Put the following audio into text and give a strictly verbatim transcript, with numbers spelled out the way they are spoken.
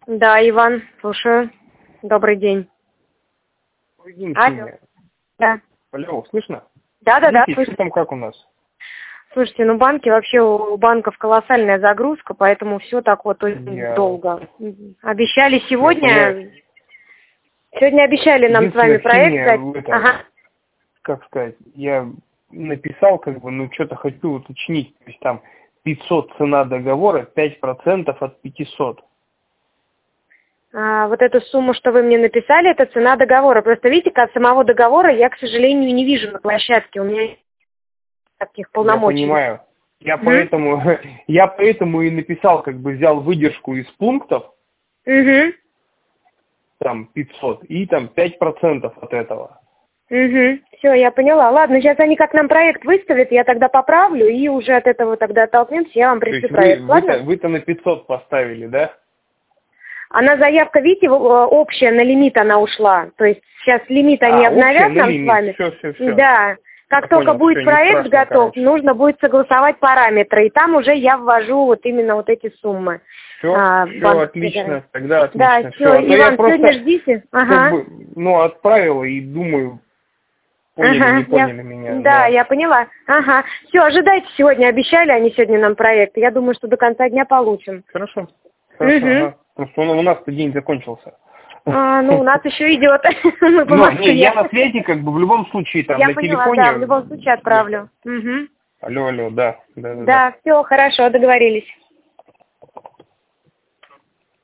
Да, Иван, слушаю. Добрый день. Добрый день, Алло. Ксения. Да. Алло, слышно? Да, да, да, Видите, слышно. что там как у нас? Слушайте, ну банки, вообще у банков колоссальная загрузка, поэтому все так вот очень Я... долго. Мгм. Обещали Я сегодня, понимаю. сегодня обещали нам с вами Единственное, проект Ксения, дать. это, Ага. как сказать, я написал, как бы, ну, что-то хочу уточнить. То есть там пятьсот цена договора, пять процентов от пятисот. А, вот эту сумму, что вы мне написали, это цена договора. Просто видите, как самого договора я, к сожалению, не вижу на площадке. У меня нет таких Я полномочий. понимаю. Я Угу. поэтому, я поэтому и написал, как бы взял выдержку из пунктов, Угу. там пятьсот, и там пять процентов от этого. Угу. Все, я поняла. Ладно, сейчас они как нам проект выставят, я тогда поправлю, и уже от этого тогда оттолкнемся, я вам То пришлю есть вы, проект. вы-то, Ладно? вы-то на пятьсот поставили, да? Она заявка, видите, в- э, общая, на лимит она ушла. То есть сейчас лимит они А, общая обновят на нам с лимит. вами. Все, все, все. Да. Как Я только понял, будет всё, не проект страшно, готов, короче. нужно будет согласовать параметры. И там уже я ввожу вот именно вот эти суммы. Все, а, все банковской отлично, гарантии. тогда Да, отлично. все, Все, а то я Иван, просто, сегодня ждите. как Ага. бы, ну, отправил и думаю, поняли, не Ага, я, поняли меня, да, да. я поняла. Ага. Все, ожидайте сегодня, обещали они сегодня нам проект. Я думаю, что до конца дня получим. Хорошо, хорошо, Угу. ага. Просто у нас-то день закончился. А, ну, у нас еще идет. Мы по Но, не, Москве. я на связи, как бы, в любом случае, там, Я на поняла, да, в телефоне. любом случае отправлю. Угу. Алло, алло, да, да, да, да. Да, все, хорошо, договорились.